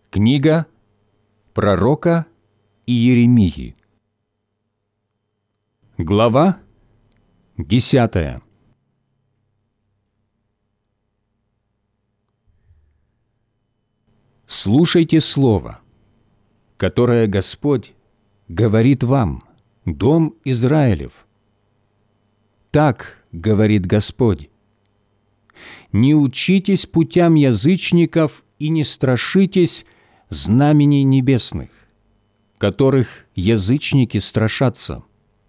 Книга пророка Иеремии. Глава 10. Слушайте слово, которое Господь говорит вам, дом Израилев. Так говорит Господь: не учитесь путям язычников и не страшитесь знамений небесных, которых язычники страшатся.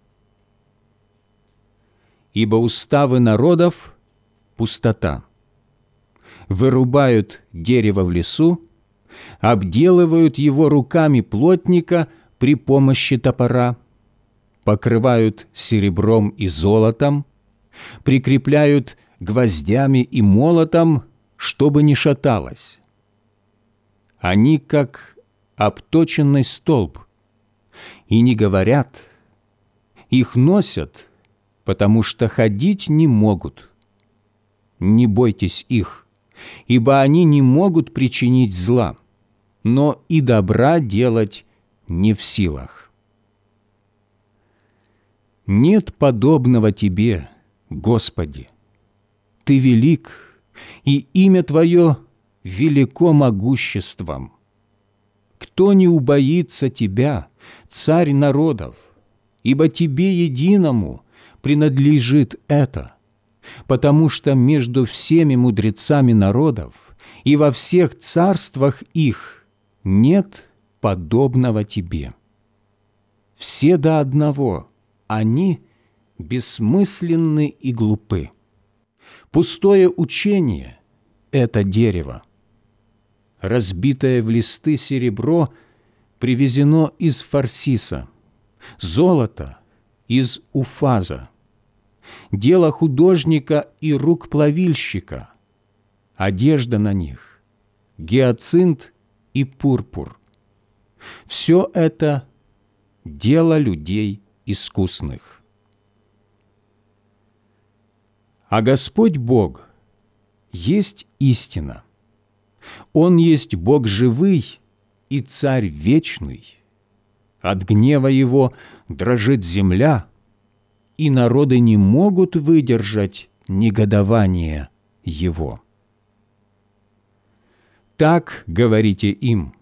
Ибо уставы народов – пустота. Вырубают дерево в лесу, обделывают его руками плотника при помощи топора, покрывают серебром и золотом, прикрепляют гвоздями и молотом, чтобы не шаталось. Они как обточенный столб, и не говорят, их носят, потому что ходить не могут. Не бойтесь их, ибо они не могут причинить зла, но и добра делать не в силах. Нет подобного Тебе, Господи. Ты велик, и имя Твое велико могуществом. Кто не убоится Тебя, Царь народов, ибо Тебе единому принадлежит это, потому что между всеми мудрецами народов и во всех царствах их нет подобного Тебе. Все до одного они бессмысленны и глупы. Пустое учение – это дерево. Разбитое в листы серебро привезено из Фарсиса, золото – из Уфаза, дело художника и рук плавильщика, одежда на них – гиацинт и пурпур. Все это – дело людей искусных. А Господь Бог есть истина. Он есть Бог живый и Царь вечный. От гнева Его дрожит земля, и народы не могут выдержать негодование Его. Так говорите им: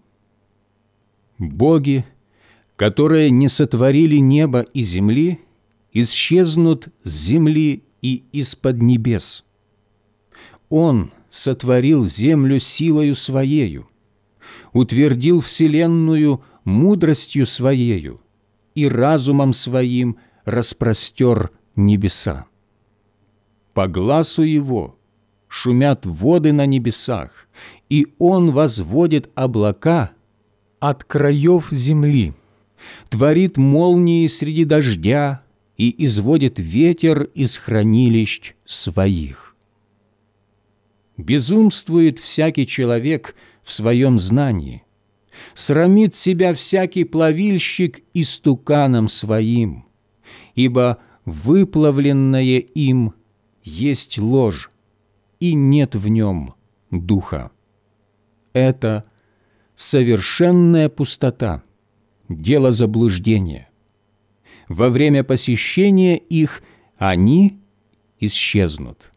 боги, которые не сотворили неба и земли, исчезнут с земли и из-под небес. Он сотворил землю силою Своею, утвердил вселенную мудростью Своею и разумом Своим распростер небеса. По гласу Его шумят воды на небесах, и Он возводит облака от краев земли, творит молнии среди дождя и изводит ветер из хранилищ Своих. Безумствует всякий человек в своем знании, срамит себя всякий плавильщик истуканом своим, ибо выплавленное им есть ложь, и нет в нем духа. Это совершенная пустота, дело заблуждения. Во время посещения их они исчезнут.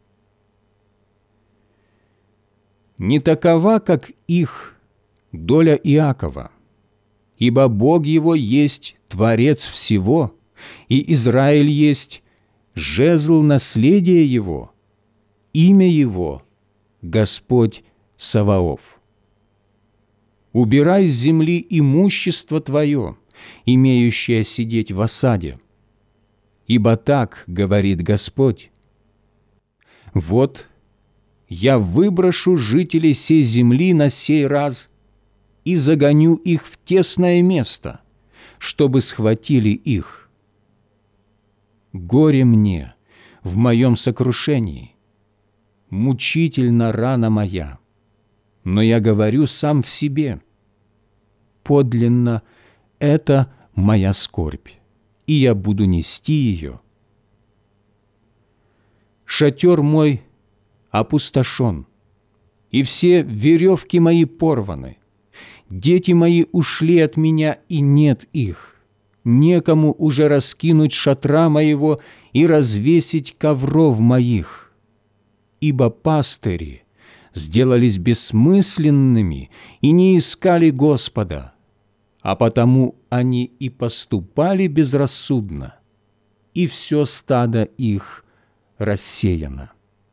Не такова, как их доля Иакова, ибо Бог его есть Творец всего, и Израиль есть жезл наследия его, имя его – Господь Саваоф. Убирай с земли имущество твое, имеющее сидеть в осаде, ибо так говорит Господь: вот я выброшу жителей сей земли на сей раз и загоню их в тесное место, чтобы схватили их. Горе мне в моем сокрушении, мучительна рана моя, но я говорю сам в себе: подлинно это моя скорбь, и я буду нести ее. Шатер мой опустошен, и все веревки мои порваны, Дети мои ушли от меня, и нет их. Некому уже раскинуть шатра моего и развесить ковров моих. Ибо пастыри сделались бессмысленными и не искали Господа, а потому они и поступали безрассудно, и все стадо их рассеяно.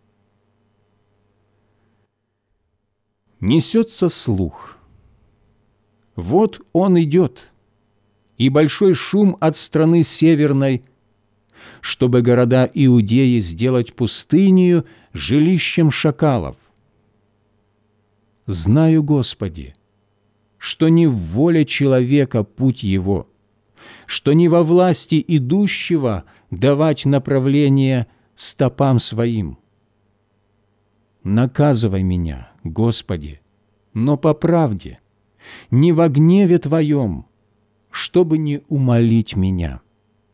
Несется слух. Вот он идет, и большой шум от страны северной, чтобы города Иудеи сделать пустынею жилищем шакалов. Знаю, Господи, что не в воле человека путь его, что не во власти идущего давать направление стопам своим. Наказывай меня, Господи, но по правде, не во гневе Твоем, чтобы не умолить меня.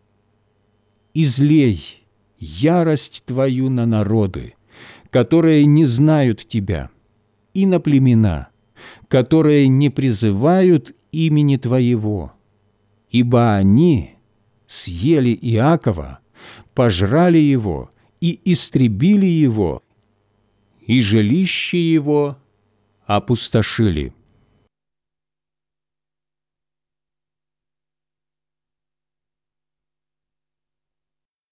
Излей ярость Твою на народы, которые не знают Тебя, и на племена, которые не призывают имени Твоего, ибо они съели Иакова, пожрали его и истребили его, и жилище его опустошили.